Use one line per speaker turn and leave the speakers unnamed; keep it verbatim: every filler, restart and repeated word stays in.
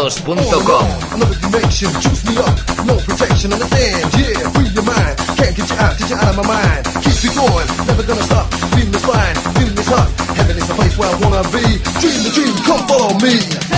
datos punto com.
Another dimension, juice me up, no protection, understand, yeah, free your mind, can't get you out, get you out of my mind, keep it going, never gonna stop, feeling this fine, feeling this hot, heaven is the place where I wanna be, dream the dream, come follow me.